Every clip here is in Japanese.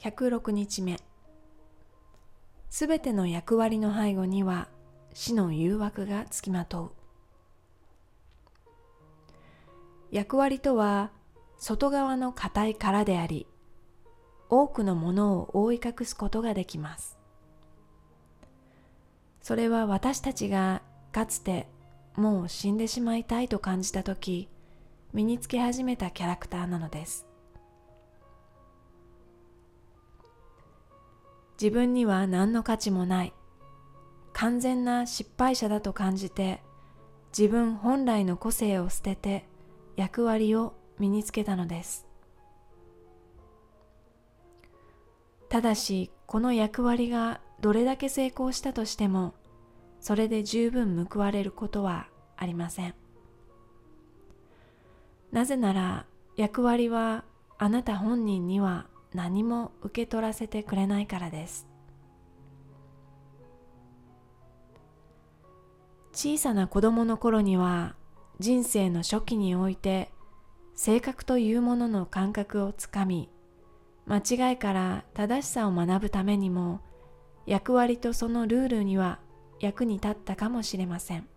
106日目。すべての役割の背後には死の誘惑がつきまとう。役割とは外側の硬い殻であり、多くのものを覆い隠すことができます。それは私たちがかつてもう死んでしまいたいと感じたとき、身につけ始めたキャラクターなのです。自分には何の価値もない、完全な失敗者だと感じて、自分本来の個性を捨てて役割を身につけたのです。ただし、この役割がどれだけ成功したとしても、それで十分報われることはありません。なぜなら、役割はあなた本人には何も受け取らせてくれないからです。小さな子供の頃には、人生の初期において性格というものの感覚をつかみ、間違いから正しさを学ぶためにも、役割とそのルールには役に立ったかもしれません。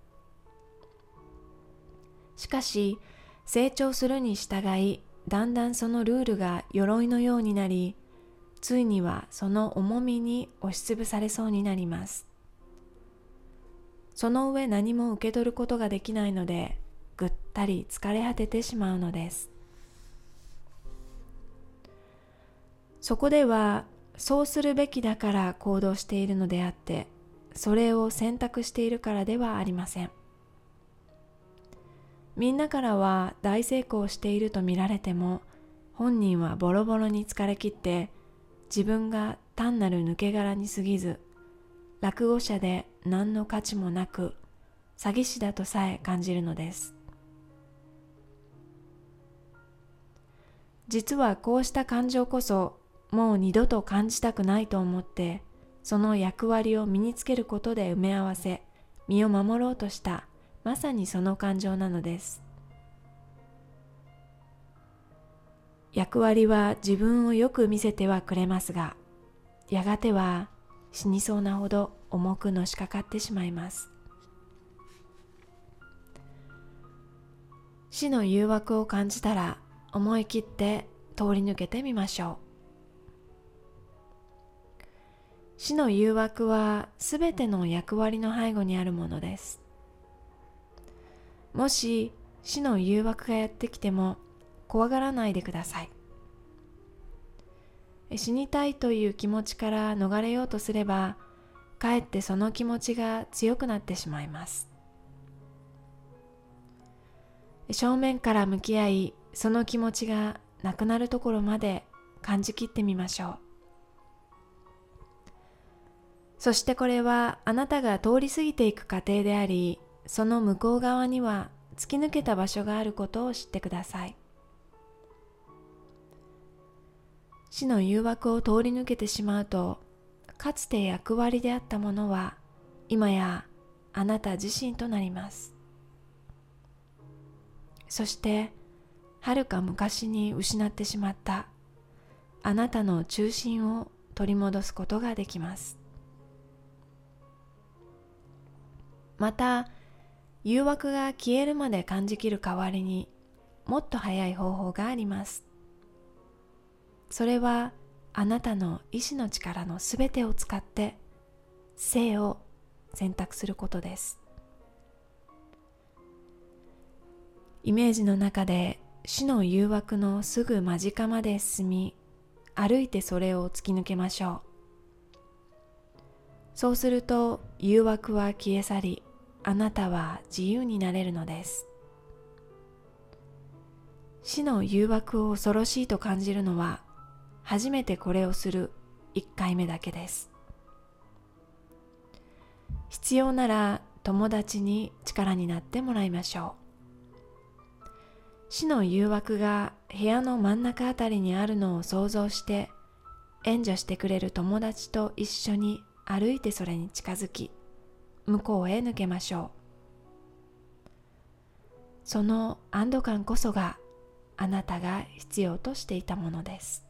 しかし、成長するに従い、だんだんそのルールが鎧のようになり、ついにはその重みに押しつぶされそうになります。その上何も受け取ることができないので、ぐったり疲れ果ててしまうのです。そこでは、そうするべきだから行動しているのであって、それを選択しているからではありません。みんなからは大成功していると見られても、本人はボロボロに疲れ切って、自分が単なる抜け殻に過ぎず、落後者で何の価値もなく、詐欺師だとさえ感じるのです。実はこうした感情こそ、もう二度と感じたくないと思って、その役割を身につけることで埋め合わせ、身を守ろうとした、まさにその感情なのです。役割は自分をよく見せてはくれますが、やがては死にそうなほど重くのしかかってしまいます。死の誘惑を感じたら、思い切って通り抜けてみましょう。死の誘惑はすべての役割の背後にあるものです。もし死の誘惑がやってきても怖がらないでください。死にたいという気持ちから逃れようとすれば、かえってその気持ちが強くなってしまいます。正面から向き合い、その気持ちがなくなるところまで感じきってみましょう。そしてこれはあなたが通り過ぎていく過程であり、その向こう側には突き抜けた場所があることを知ってください。死の誘惑を通り抜けてしまうと、かつて役割であったものは今やあなた自身となります。そして遥か昔に失ってしまったあなたの中心を取り戻すことができます。また、誘惑が消えるまで感じきる代わりに、もっと早い方法があります。それは、あなたの意志の力のすべてを使って、生を選択することです。イメージの中で、死の誘惑のすぐ間近まで進み、歩いてそれを突き抜けましょう。そうすると、誘惑は消え去り、あなたは自由になれるのです。死の誘惑を恐ろしいと感じるのは、初めてこれをする1回目だけです。必要なら友達に力になってもらいましょう。死の誘惑が部屋の真ん中あたりにあるのを想像して、援助してくれる友達と一緒に歩いてそれに近づき、向こうへ抜けましょう。その安堵感こそがあなたが必要としていたものです。